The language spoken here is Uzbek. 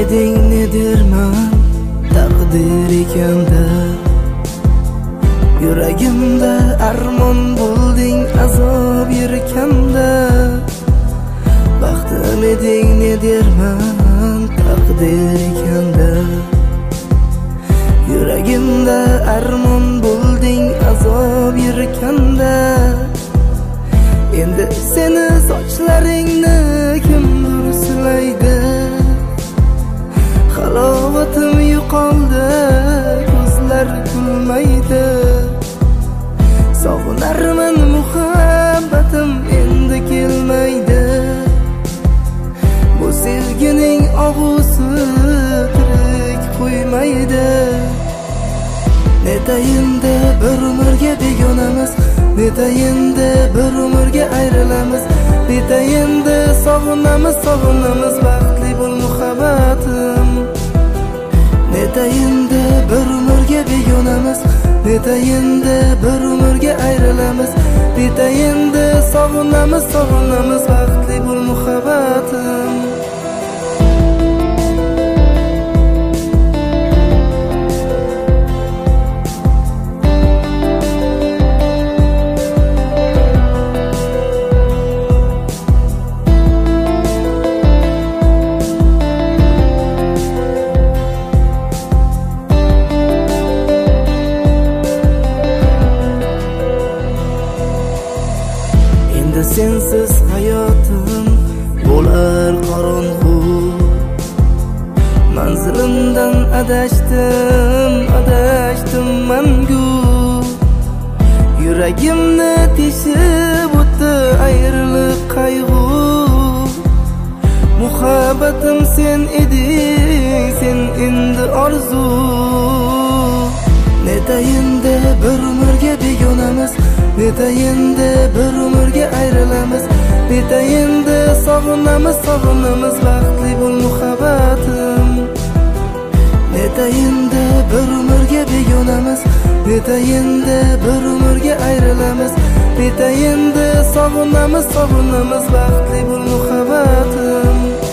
eding ne derman taqdir ekanda, yuragimda armon bo'lding azob yerkanda. Baxtim eding ne derman taqdir ekanda, yuragimda armon bo'lding azob yerkanda. Endi seni sochlaringni kimdir silaydi, halovatim yo'qoldi, ko'zlar kulmaydi. Sog'inarman muhabbatim endi kelmaydi, bu sevgining og'usi tirik qo'ymaydi. Netayinda bir umrga begonamiz, netayinda bir umrga ayrilamiz. Netayinda sog'inamiz, sog'inamiz, baxtli bo'l muhabbatim. Netayinda bir umrga begonamiz, netayinda bir umrga ayrilamiz. Netayinda sog'inamiz, sog'inamiz, baxtli bo'l muhabbatim. Sensiz hayotim bo'lar qorong'u, manzilimdan adashdim, adashdim mangu. Yuragimni teshib o'tdi ayriliq qayg'u. Muhabbatim sen eding, sen endi orzu. Netayinda bir umrga begonamiz, netayinda bir umrga ayrilamiz. Netayinda sog'inamiz, sog'inamiz, baxtli bo'l muhabbatim. Netayinda bir umrga begonamiz, netayinda bir umrga ayrilamiz. Netayinda sog'inamiz, sog'inamiz, baxtli bo'l muhabbatim.